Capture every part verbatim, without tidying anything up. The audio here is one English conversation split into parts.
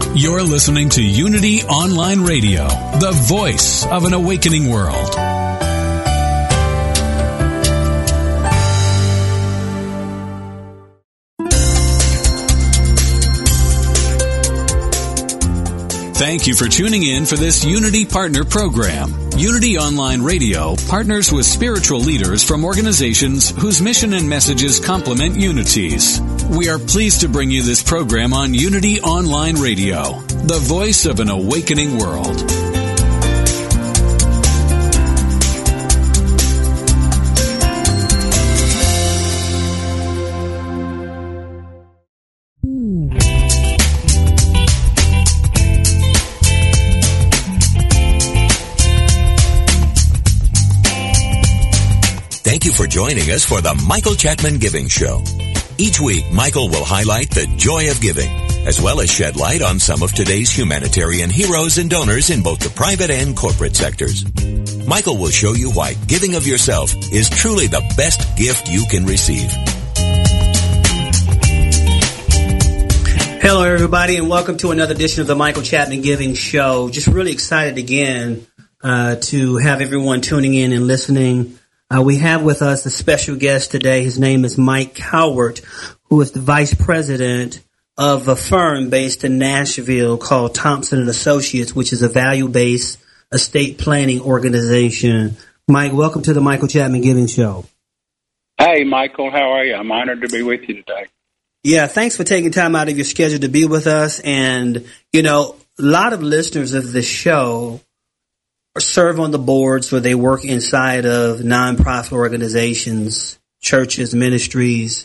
You're listening to Unity Online Radio, the voice of an awakening world. Thank you for tuning in for this Unity Partner Program. Unity Online Radio partners with spiritual leaders from organizations whose mission and messages complement Unity's. We are pleased to bring you this program on Unity Online Radio, the voice of an awakening world. Thank you for joining us for the Michael Chapman Giving Show. Each week, Michael will highlight the joy of giving, as well as shed light on some of today's humanitarian heroes and donors in both the private and corporate sectors. Michael will show you why giving of yourself is truly the best gift you can receive. Hello, everybody, and welcome to another edition of the Michael Chapman Giving Show. Just really excited again uh, to have everyone tuning in and listening. Uh, we have with us a special guest today. His name is Mike Cowart, who is the vice president of a firm based in Nashville called Thompson and Associates, which is a value-based estate planning organization. Mike, welcome to the Michael Chapman Giving Show. Hey, Michael, how are you? I'm honored to be with you today. Yeah, thanks for taking time out of your schedule to be with us. And, you know, a lot of listeners of this show serve on the boards where they work inside of nonprofit organizations, churches, ministries.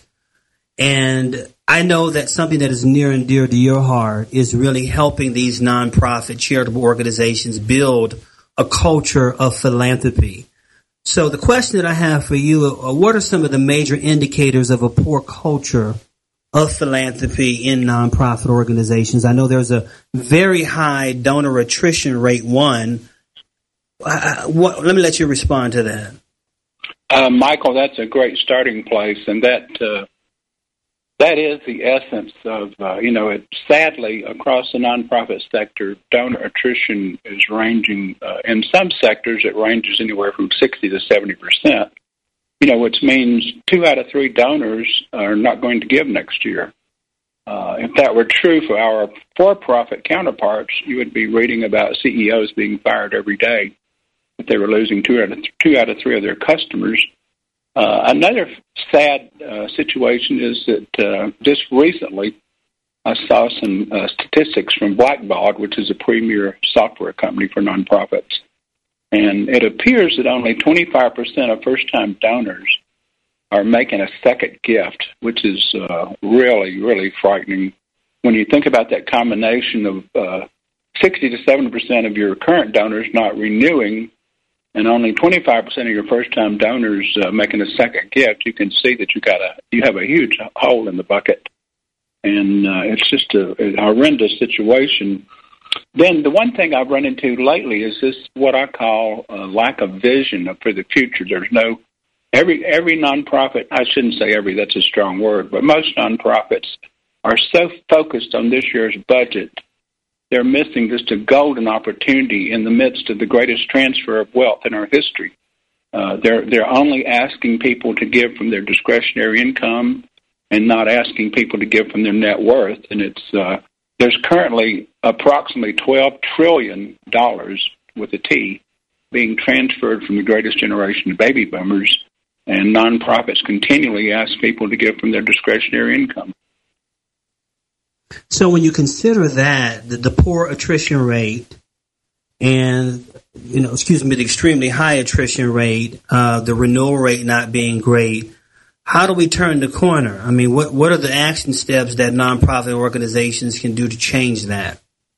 And I know that something that is near and dear to your heart is really helping these nonprofit charitable organizations build a culture of philanthropy. So the question that I have for you, uh, what are some of the major indicators of a poor culture of philanthropy in nonprofit organizations? I know there's a very high donor attrition rate, one. Uh, what, let me let you respond to that. Uh, Michael, that's a great starting place, and that uh, that is the essence of, uh, you know, it, sadly, across the nonprofit sector, donor attrition is ranging, uh, in some sectors it ranges anywhere from sixty to seventy percent, you know, which means two out of three donors are not going to give next year. Uh, if that were true for our for-profit counterparts, you would be reading about C E Os being fired every day if they were losing two out of, th- two out of three of their customers. Uh, another sad uh, situation is that uh, just recently I saw some uh, statistics from Blackbaud, which is a premier software company for nonprofits. And it appears that only twenty-five percent of first-time donors are making a second gift, which is uh, really, really frightening. When you think about that combination of uh, sixty to seventy percent of your current donors not renewing and only twenty-five percent of your first-time donors uh, making a second gift, you can see that you got a you have a huge hole in the bucket, and uh, it's just a, a horrendous situation. Then the one thing I've run into lately is this what I call a lack of vision for the future. There's no every every nonprofit. I shouldn't say every. That's a strong word, but most nonprofits are so focused on this year's budget. They're missing just a golden opportunity in the midst of the greatest transfer of wealth in our history. Uh, they're they're only asking people to give from their discretionary income and not asking people to give from their net worth. And it's uh, there's currently approximately twelve trillion dollars with a T being transferred from the greatest generation of baby boomers, and nonprofits continually ask people to give from their discretionary income. So when you consider that, the, the poor attrition rate and, you know, excuse me, the extremely high attrition rate, uh, the renewal rate not being great, how do we turn the corner? I mean, what, what are the action steps that nonprofit organizations can do to change that?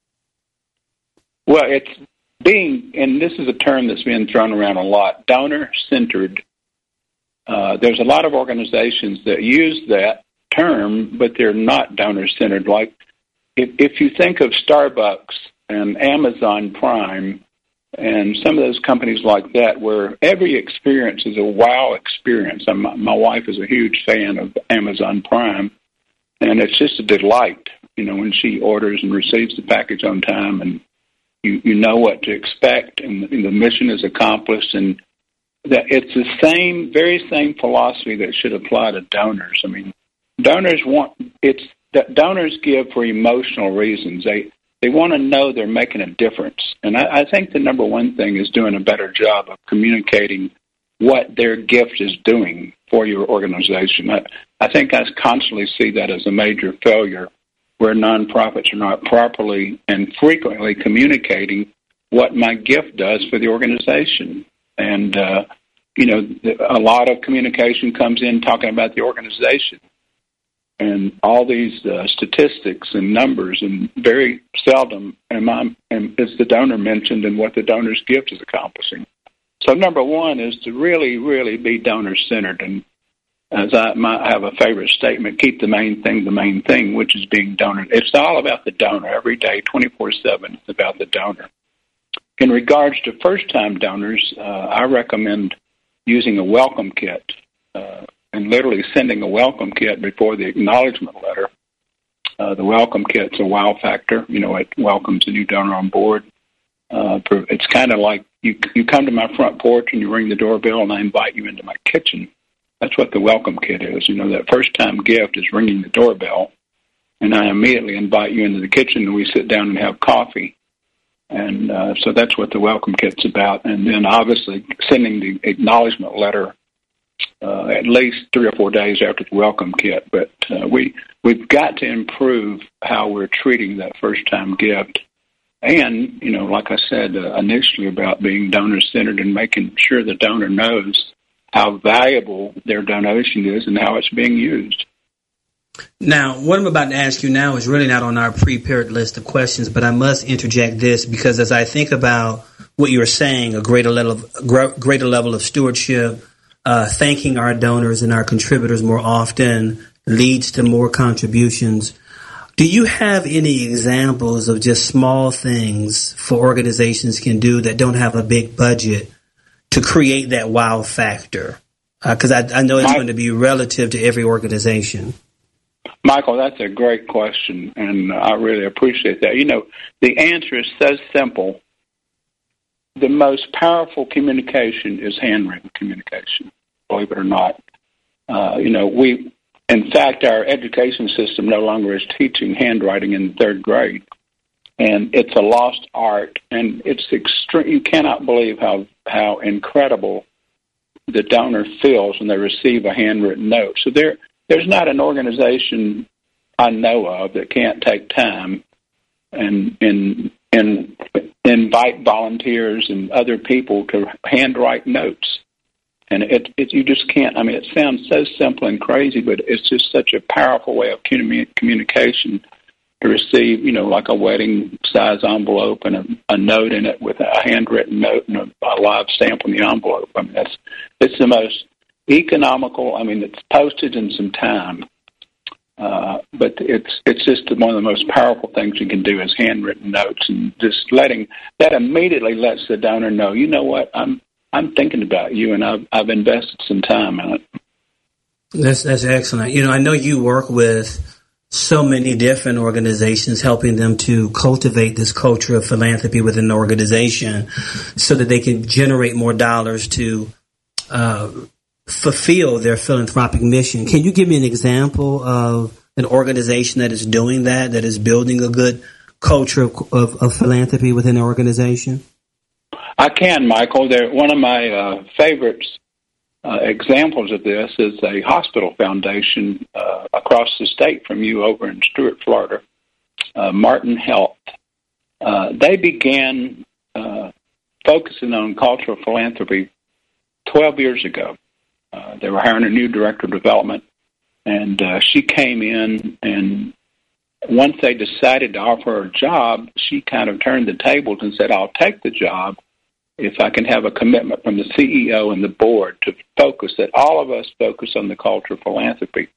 Well, it's being, and this is a term that's been thrown around a lot, donor-centered. Uh, there's a lot of organizations that use that term, but they're not donor-centered. Like, if, if you think of Starbucks and Amazon Prime and some of those companies like that, where every experience is a wow experience. I'm, my wife is a huge fan of Amazon Prime, and it's just a delight. you know, when she orders and receives the package on time, and you, you know what to expect, and, and the mission is accomplished, and that it's the same, very same philosophy that should apply to donors. I mean, donors want, it's, that donors give for emotional reasons. They, they want to know they're making a difference. And I, I think the number one thing is doing a better job of communicating what their gift is doing for your organization. I, I think I constantly see that as a major failure, where nonprofits are not properly and frequently communicating what my gift does for the organization. And, uh, you know, a lot of communication comes in talking about the organization and all these uh, statistics and numbers, and very seldom am I, am, is the donor mentioned and what the donor's gift is accomplishing. So number one is to really, really be donor-centered. And as I might have a favorite statement, keep the main thing the main thing, which is being donor. It's all about the donor every day, twenty-four seven. It's about the donor. In regards to first-time donors, uh, I recommend using a welcome kit uh, and literally sending a welcome kit before the acknowledgement letter. Uh, the welcome kit's a wow factor. You know, it welcomes a new donor on board. Uh, it's kind of like you you come to my front porch and you ring the doorbell and I invite you into my kitchen. That's what the welcome kit is. You know, that first-time gift is ringing the doorbell, and I immediately invite you into the kitchen and we sit down and have coffee. And uh, so that's what the welcome kit's about. And then obviously sending the acknowledgement letter uh, at least three or four days after the welcome kit. But uh, we, we've got to improve how we're treating that first-time gift. And, you know, like I said uh, initially about being donor-centered and making sure the donor knows how valuable their donation is and how it's being used. Now, what I'm about to ask you now is really not on our prepared list of questions, but I must interject this because as I think about what you were saying, a greater level of, greater level of stewardship, uh, thanking our donors and our contributors more often leads to more contributions. Do you have any examples of just small things for organizations can do that don't have a big budget to create that wow factor? Because uh, I, I know it's going to be relative to every organization. Michael, that's a great question, and I really appreciate that. You know, the answer is so simple. The most powerful communication is handwritten communication, believe it or not. Uh, you know, we, in fact, our education system no longer is teaching handwriting in third grade, and it's a lost art, and it's extreme. You cannot believe how, how incredible the donor feels when they receive a handwritten note. So there. There's not an organization I know of that can't take time and, and, and invite volunteers and other people to handwrite notes. And it, it, you just can't, I mean, it sounds so simple and crazy, but it's just such a powerful way of communication to receive, you know, like a wedding-size envelope and a, a note in it with a handwritten note and a, a live stamp on the envelope. I mean, that's it's the most economical. I mean, it's postage and some time, uh, but it's it's just one of the most powerful things you can do is handwritten notes, and just letting that immediately lets the donor know, you know what, I'm I'm thinking about you, and I've I've invested some time in it. That's that's excellent. You know, I know you work with so many different organizations, helping them to cultivate this culture of philanthropy within the organization, so that they can generate more dollars to Uh, fulfill their philanthropic mission. Can you give me an example of an organization that is doing that, that is building a good culture of, of, of philanthropy within an organization? I can, Michael. They're, one of my uh, favorites uh, examples of this is a hospital foundation uh, across the state from you over in Stuart, Florida, uh, Martin Health. Uh, they began uh, focusing on cultural philanthropy twelve years ago. Uh, they were hiring a new director of development, and uh, she came in, and once they decided to offer her a job, she kind of turned the tables and said, I'll take the job if I can have a commitment from the C E O and the board to focus, that all of us focus on the culture of philanthropy.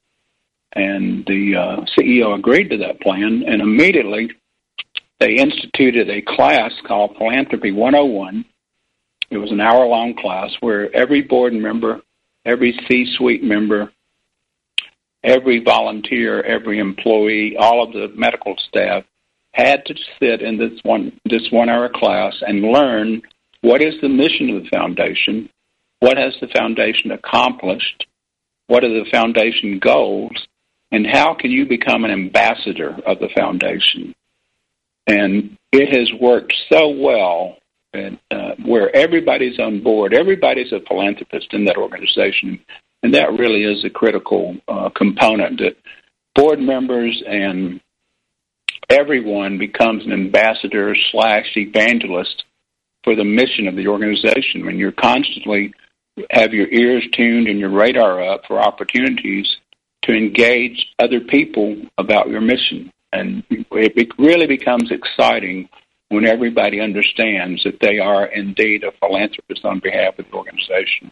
And the uh, C E O agreed to that plan, and immediately they instituted a class called Philanthropy one oh one. It was an hour-long class where every board member, every C-suite member every volunteer, every employee, all of the medical staff had to sit in this one this one-hour class and learn what is the mission of the foundation, what has the foundation accomplished, what are the foundation goals, and how can you become an ambassador of the foundation. And it has worked so well and, uh, where everybody's on board, everybody's a philanthropist in that organization, and that really is a critical uh, component, that board members and everyone becomes an ambassador slash evangelist for the mission of the organization. When you're constantly have your ears tuned and your radar up for opportunities to engage other people about your mission. And it really becomes exciting when everybody understands that they are indeed a philanthropist on behalf of the organization.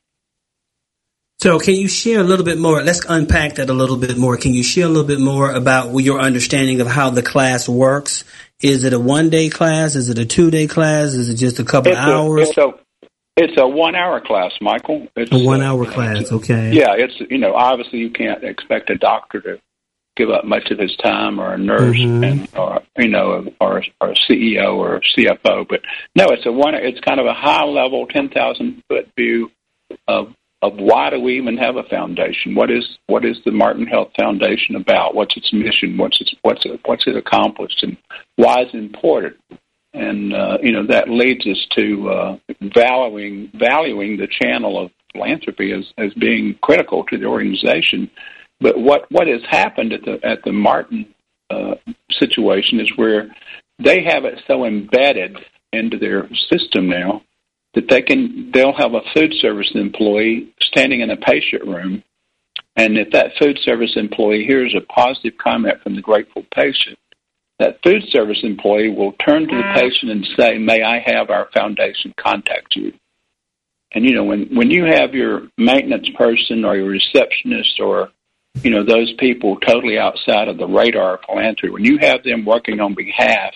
So can you share a little bit more? Let's unpack that a little bit more. Can you share a little bit more about your understanding of how the class works? Is it a one-day class? Is it a two-day class? Is it just a couple it's hours? A, it's, a, it's a one-hour class, Michael. It's a one-hour uh, class, okay. Yeah, it's, you know, obviously you can't expect a doctor to give up much of his time, or a nurse, mm-hmm. and or you know, or, or a C E O or a C F O. But no, it's a one. It's kind of a high-level, ten thousand foot view of of why do we even have a foundation? What is what is the Martin Health Foundation about? What's its mission? What's its what's it what's it accomplished? And why is it important? And uh, you know, that leads us to uh, valuing valuing the channel of philanthropy as, as being critical to the organization. But what, what has happened at the at the Martin uh, situation is where they have it so embedded into their system now that they can they'll have a food service employee standing in a patient room, and if that food service employee hears a positive comment from the grateful patient, that food service employee will turn to the patient and say, "May I have our foundation contact you?" And you know, when when you have your maintenance person or your receptionist or you know, those people totally outside of the radar of philanthropy, when you have them working on behalf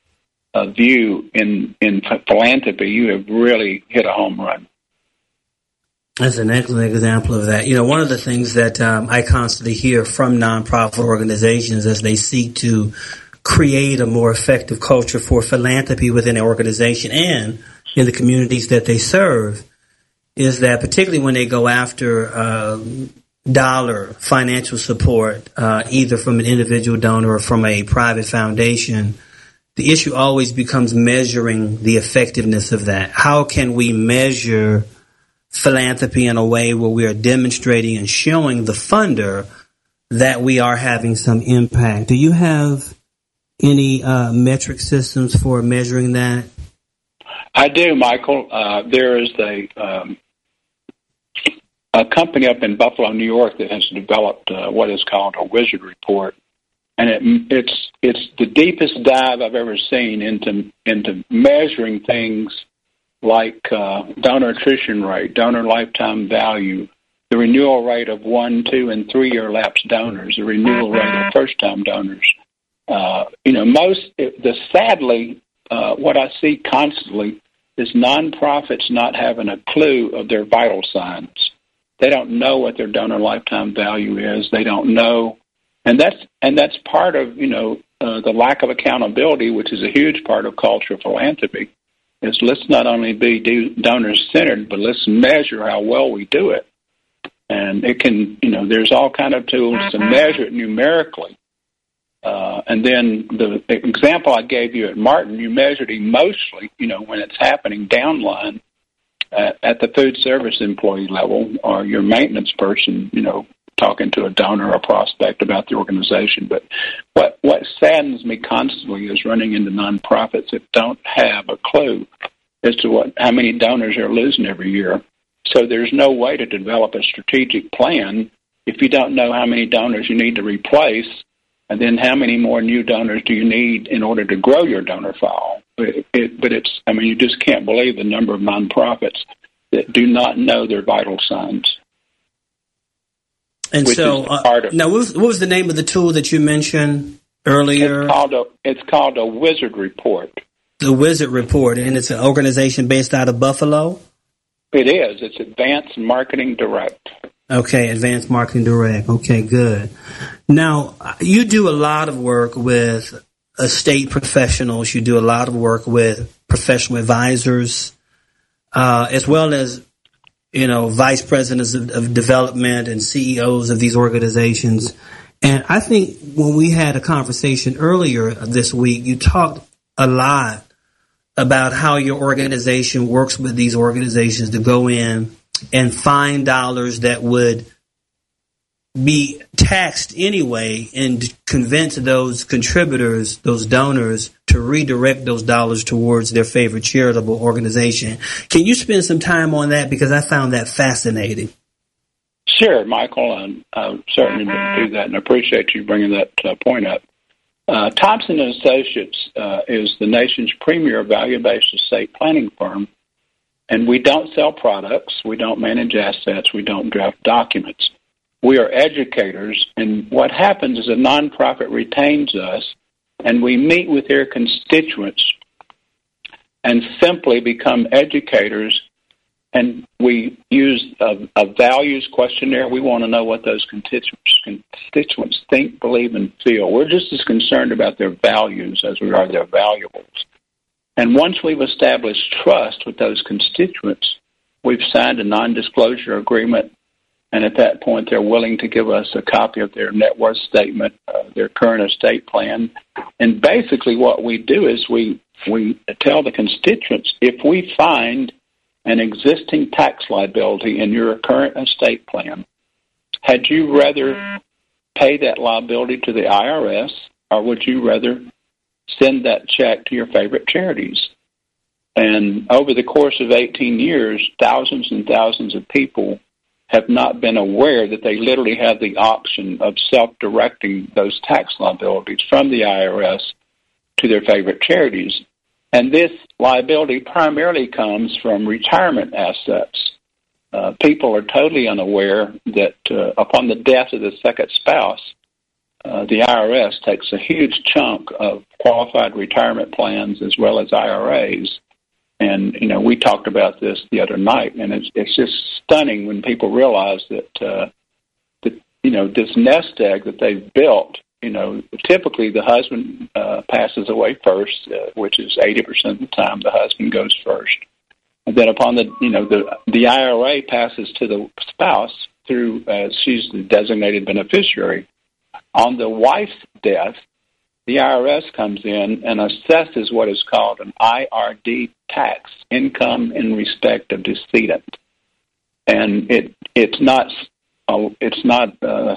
of you in, in philanthropy, you have really hit a home run. That's an excellent example of that. You know, one of the things that um, I constantly hear from nonprofit organizations as they seek to create a more effective culture for philanthropy within an organization and in the communities that they serve is that particularly when they go after uh, dollar financial support, uh, either from an individual donor or from a private foundation, the issue always becomes measuring the effectiveness of that. How can we measure philanthropy in a way where we are demonstrating and showing the funder that we are having some impact? Do you have any uh, metric systems for measuring that? I do, Michael. Uh, there is a um, a company up in Buffalo, New York, that has developed uh, what is called a Wizard Report, and it, it's it's the deepest dive I've ever seen into into measuring things like uh, donor attrition rate, donor lifetime value, the renewal rate of one, two, and three-year lapsed donors, the renewal rate of first-time donors. Uh, you know, most the sadly, uh, what I see constantly is nonprofits not having a clue of their vital signs. They don't know what their donor lifetime value is. They don't know, and that's and that's part of you know uh, the lack of accountability, which is a huge part of culture of philanthropy. Is let's not only be donor centered, but let's measure how well we do it. And it can you know there's all kind of tools to measure it numerically. Uh, and then the example I gave you at Martin, you measured emotionally, you know, when it's happening downline. At, at the food service employee level or your maintenance person, you know, talking to a donor or a prospect about the organization. But what, what saddens me constantly is running into nonprofits that don't have a clue as to what how many donors they're losing every year. So there's no way to develop a strategic plan if you don't know how many donors you need to replace, and then how many more new donors do you need in order to grow your donor file. But, it, but it's, I mean, you just can't believe the number of nonprofits that do not know their vital signs. And so, uh, now, what was, what was the name of the tool that you mentioned earlier? It's called a, it's called a Wizard Report. The Wizard Report, and it's an organization based out of Buffalo? It is. It's Advanced Marketing Direct. Okay, Advanced Marketing Direct. Okay, good. Now, you do a lot of work with estate professionals. You do a lot of work with professional advisors, uh, as well as, you know, vice presidents of, of development and C E Os of these organizations. And I think when we had a conversation earlier this week, you talked a lot about how your organization works with these organizations to go in and find dollars that would be taxed anyway and convince those contributors, those donors, to redirect those dollars towards their favorite charitable organization. Can you spend some time on that? Because I found that fascinating. Sure, Michael. Um, I certainly do that, and appreciate you bringing that uh, point up. Uh, Thompson and Associates uh, is the nation's premier value-based estate planning firm, and we don't sell products, we don't manage assets, we don't draft documents. We are educators, and what happens is a nonprofit retains us, and we meet with their constituents and simply become educators, and we use a, a values questionnaire. We want to know what those constituents, constituents think, believe, and feel. We're just as concerned about their values as we are their valuables. And once we've established trust with those constituents, we've signed a non-disclosure agreement, and at that point they're willing to give us a copy of their net worth statement, uh, their current estate plan. And basically what we do is we, we tell the constituents, if we find an existing tax liability in your current estate plan, had you rather pay that liability to the I R S, or would you rather send that check to your favorite charities? And over the course of eighteen years, thousands and thousands of people have not been aware that they literally have the option of self-directing those tax liabilities from the I R S to their favorite charities. And this liability primarily comes from retirement assets. Uh, people are totally unaware that uh, upon the death of the second spouse, uh, the I R S takes a huge chunk of qualified retirement plans as well as I R As. And, you know, we talked about this the other night, and it's, it's just stunning when people realize that, uh, that, you know, this nest egg that they've built, you know, typically the husband uh, passes away first, uh, which is eighty percent of the time the husband goes first. And then upon the, you know, the the I R A passes to the spouse through, uh, she's the designated beneficiary. On the wife's death, the I R S comes in and assesses what is called an I R D tax, income in respect of decedent. And it it's not, uh, it's not, uh,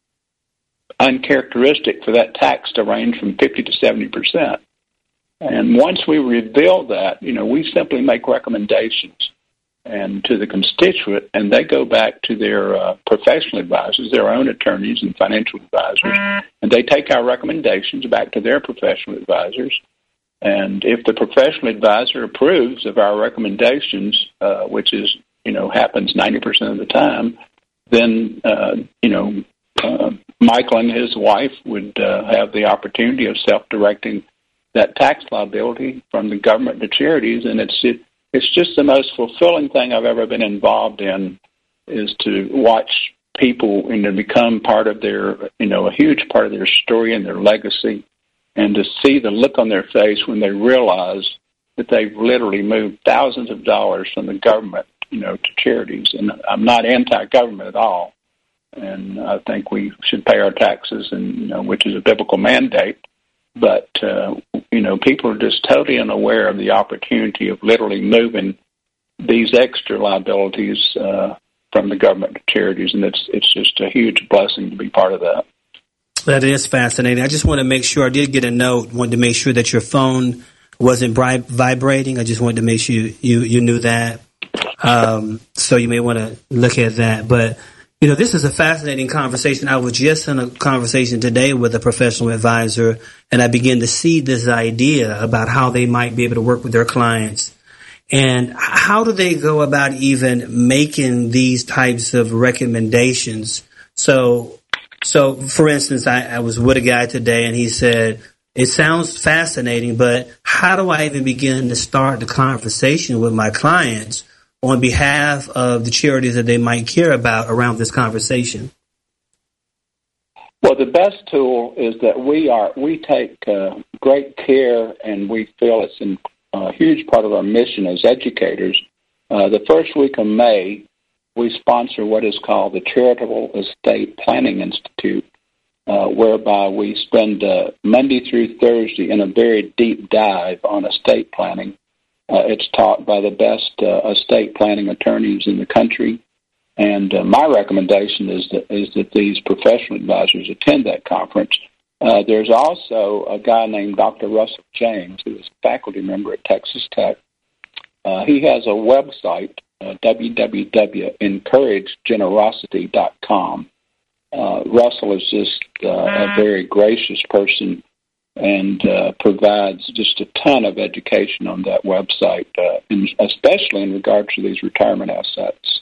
uncharacteristic for that tax to range from fifty to seventy percent. And once we reveal that, you know, we simply make recommendations and to the constituent, and they go back to their uh, professional advisors, their own attorneys and financial advisors, and they take our recommendations back to their professional advisors. And if the professional advisor approves of our recommendations, uh, which is, you know, happens ninety percent of the time, then, uh, you know, uh, Michael and his wife would uh, have the opportunity of self-directing that tax liability from the government to charities, and it's it, it's just the most fulfilling thing I've ever been involved in, is to watch people, you know, become part of their, you know, a huge part of their story and their legacy, and to see the look on their face when they realize that they've literally moved thousands of dollars from the government, you know, to charities. And I'm not anti-government at all, and I think we should pay our taxes, and you know, which is a biblical mandate. But, uh, you know, people are just totally unaware of the opportunity of literally moving these extra liabilities uh, from the government to charities, and it's it's just a huge blessing to be part of that. That is fascinating. I just want to make sure, I did get a note, wanted to make sure that your phone wasn't bri- vibrating. I just wanted to make sure you, you, you knew that. Um, so you may want to look at that. But, you know, this is a fascinating conversation. I was just in a conversation today with a professional advisor, and I began to see this idea about how they might be able to work with their clients. And how do they go about even making these types of recommendations? So, so for instance, I, I was with a guy today, and he said, it sounds fascinating, but how do I even begin to start the conversation with my clients on behalf of the charities that they might care about around this conversation? Well, the best tool is that we are we take uh, great care, and we feel it's an, a huge part of our mission as educators. Uh, the first week of May, we sponsor what is called the Charitable Estate Planning Institute, uh, whereby we spend uh, Monday through Thursday in a very deep dive on estate planning. Uh, it's taught by the best uh, estate planning attorneys in the country. And uh, my recommendation is that, is that these professional advisors attend that conference. Uh, there's also a guy named Doctor Russell James, who is a faculty member at Texas Tech. Uh, he has a website, uh, w w w dot encourage generosity dot com. Uh, Russell is just uh, a very gracious person and uh, provides just a ton of education on that website, uh, in, especially in regards to these retirement assets.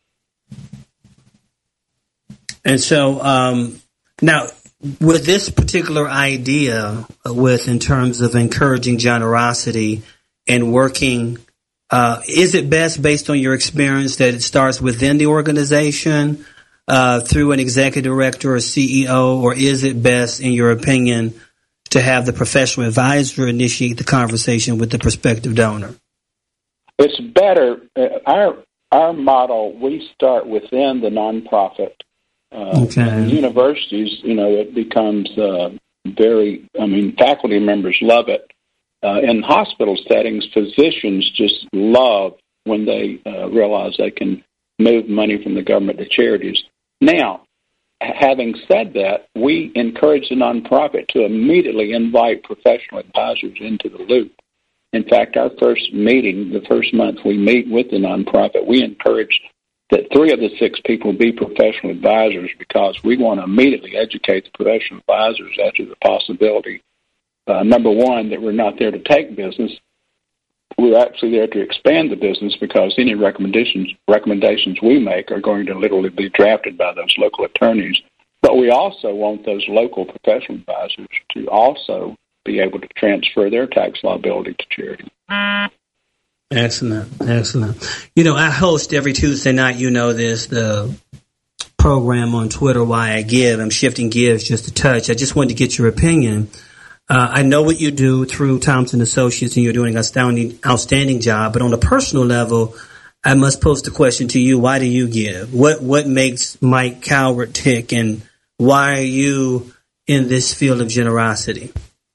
And so um, now, with this particular idea, with in terms of encouraging generosity and working, uh, is it best based on your experience that it starts within the organization uh, through an executive director or C E O, or is it best, in your opinion, to have the professional advisor initiate the conversation with the prospective donor? It's better. Uh, our our model, we start within the nonprofit. Uh, okay. Universities, you know, it becomes uh, very, I mean, faculty members love it. Uh, in hospital settings, physicians just love when they uh, realize they can move money from the government to charities. Now, having said that, we encourage the nonprofit to immediately invite professional advisors into the loop. In fact, our first meeting, the first month we meet with the nonprofit, we encourage that three of the six people be professional advisors, because we want to immediately educate the professional advisors as to the possibility, uh, number one, that we're not there to take business. We're actually there to expand the business, because any recommendations recommendations we make are going to literally be drafted by those local attorneys. But we also want those local professional advisors to also be able to transfer their tax liability to charity. Excellent, excellent. You know, I host every Tuesday night, you know this, the program on Twitter, Why I Give. I'm shifting gears just a touch. I just wanted to get your opinion. Uh, I know what you do through Thompson Associates, and you're doing an outstanding, outstanding job. But on a personal level, I must pose the question to you, why do you give? What what makes Mike Calvert tick, and why are you in this field of generosity?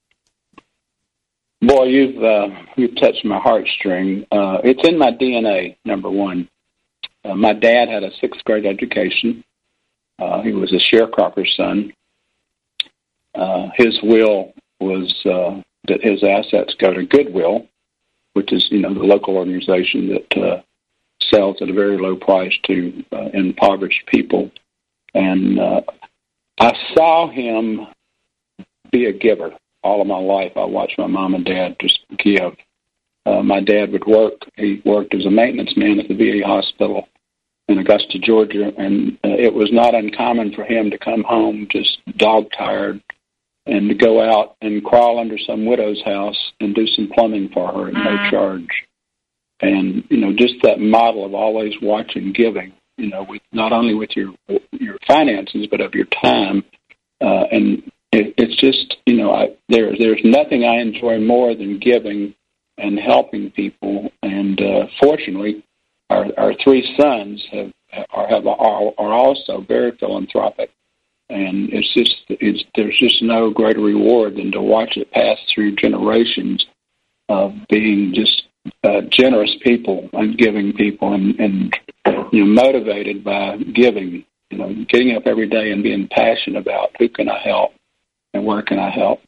Boy, you've uh, you've touched my heartstring. Uh, it's in my D N A, number one. Uh, my dad had a sixth grade education. Uh, he was a sharecropper's son. Uh, his will was uh, that his assets go to Goodwill, which is, you know, the local organization that uh, sells at a very low price to uh, impoverished people. And uh, I saw him be a giver. All of my life, I watched my mom and dad just give. Uh, my dad would work. He worked as a maintenance man at the V A hospital in Augusta, Georgia, and uh, it was not uncommon for him to come home just dog-tired and to go out and crawl under some widow's house and do some plumbing for her at no charge. And, you know, just that model of always watching giving, you know, with not only with your your finances, but of your time. Uh, and it, it's just, you know, I, there there's nothing I enjoy more than giving and helping people. And uh, fortunately, our our three sons have are have are, are also very philanthropic. And it's just it's, there's just no greater reward than to watch it pass through generations of being just uh, generous people and giving people, and, and you know, motivated by giving. You know, getting up every day and being passionate about who can I help and where can I help.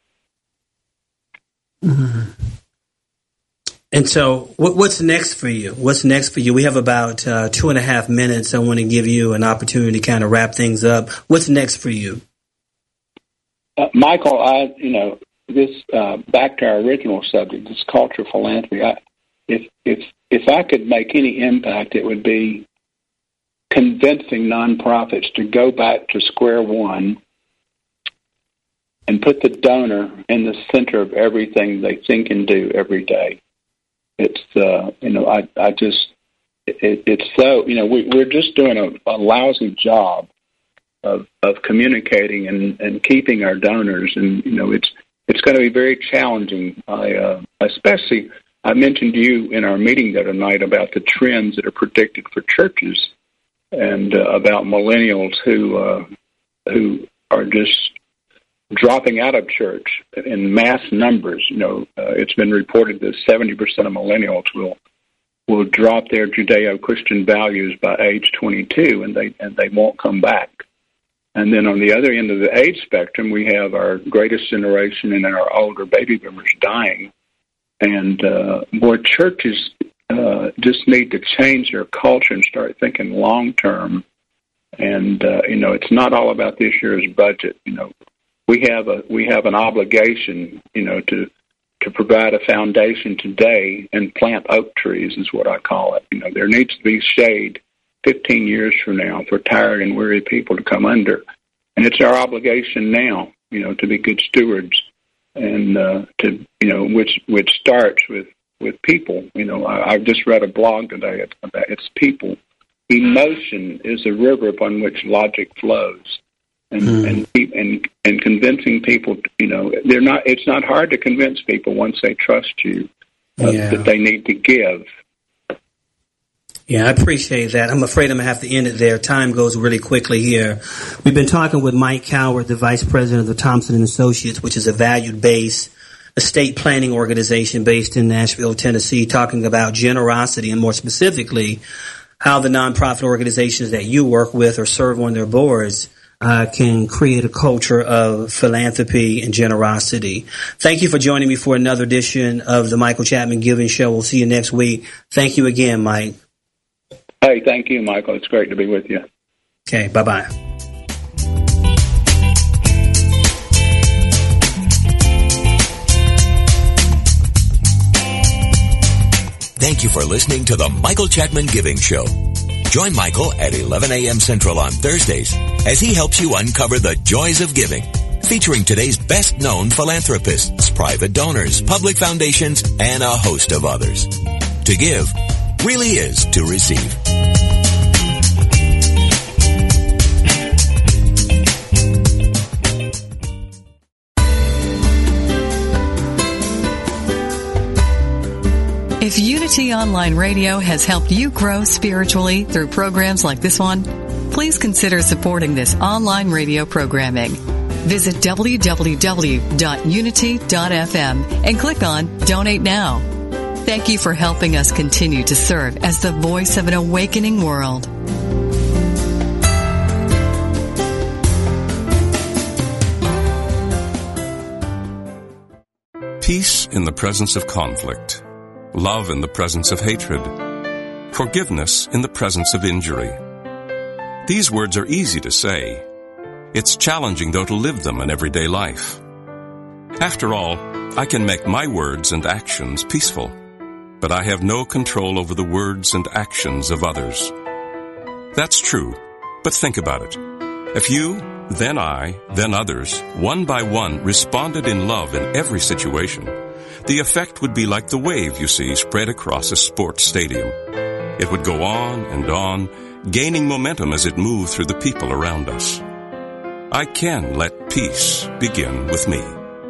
Mm-hmm. And so, what, what's next for you? What's next for you? We have about uh, two and a half minutes. I want to give you an opportunity to kind of wrap things up. What's next for you? Uh, Michael, I, you know, this, uh, back to our original subject, this culture philanthropy, I, if, if, if I could make any impact, it would be convincing nonprofits to go back to square one and put the donor in the center of everything they think and do every day. It's, uh, you know, I, I just, it, it's so, you know, we, we're just doing a, a lousy job of of communicating and, and keeping our donors, and you know, it's it's going to be very challenging. I uh, especially I mentioned to you in our meeting the other night about the trends that are predicted for churches, and uh, about millennials who uh, who are just dropping out of church in mass numbers. You know, uh, it's been reported that seventy percent of millennials will will drop their Judeo-Christian values by age twenty-two, and they and they won't come back. And then on the other end of the age spectrum, we have our greatest generation and our older baby boomers dying. And uh, more churches uh, just need to change their culture and start thinking long term. And uh, you know, it's not all about this year's budget. You know, we have a we have an obligation, you know, to to provide a foundation today and plant oak trees is what I call it. You know, there needs to be shade fifteen years from now for tired and weary people to come under. And it's our obligation now, you know, to be good stewards and uh, to, you know, which which starts with, with people. You know, I, I've just read a blog today about it's people. Emotion is a river upon which logic flows. And, mm. and and and convincing people, you know, they're not. It's not hard to convince people once they trust you uh, yeah. that they need to give. Yeah, I appreciate that. I'm afraid I'm going to have to end it there. Time goes really quickly here. We've been talking with Mike Coward, the Vice President of the Thompson and Associates, which is a valued-based estate planning organization based in Nashville, Tennessee, talking about generosity and more specifically how the nonprofit organizations that you work with or serve on their boards uh, can create a culture of philanthropy and generosity. Thank you for joining me for another edition of the Michael Chapman Giving Show. We'll see you next week. Thank you again, Mike. Hey, thank you, Michael. It's great to be with you. Okay, bye-bye. Thank you for listening to the Michael Chapman Giving Show. Join Michael at eleven a.m. Central on Thursdays as he helps you uncover the joys of giving, featuring today's best-known philanthropists, private donors, public foundations, and a host of others. To give really is to receive. If Unity Online Radio has helped you grow spiritually through programs like this one, please consider supporting this online radio programming. Visit w w w dot unity dot f m and click on Donate Now. Thank you for helping us continue to serve as the voice of an awakening world. Peace in the presence of conflict. Love in the presence of hatred. Forgiveness in the presence of injury. These words are easy to say. It's challenging, though, to live them in everyday life. After all, I can make my words and actions peaceful, but I have no control over the words and actions of others. That's true, but think about it. If you, then I, then others, one by one, responded in love in every situation, the effect would be like the wave you see spread across a sports stadium. It would go on and on, gaining momentum as it moved through the people around us. I can let peace begin with me.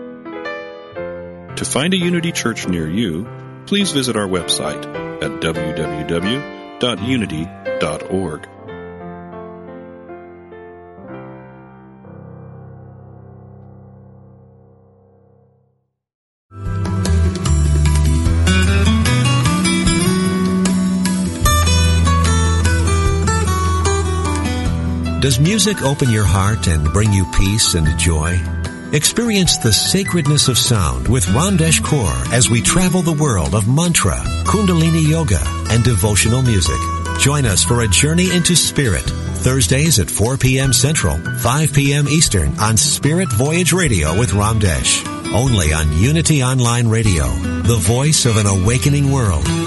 To find a Unity Church near you, please visit our website at w w w dot unity dot org. Does music open your heart and bring you peace and joy? Experience the sacredness of sound with Ramdesh Kaur as we travel the world of mantra, Kundalini yoga, and devotional music. Join us for a journey into spirit, Thursdays at four p.m. Central, five p.m. Eastern on Spirit Voyage Radio with Ramdesh. Only on Unity Online Radio, the voice of an awakening world.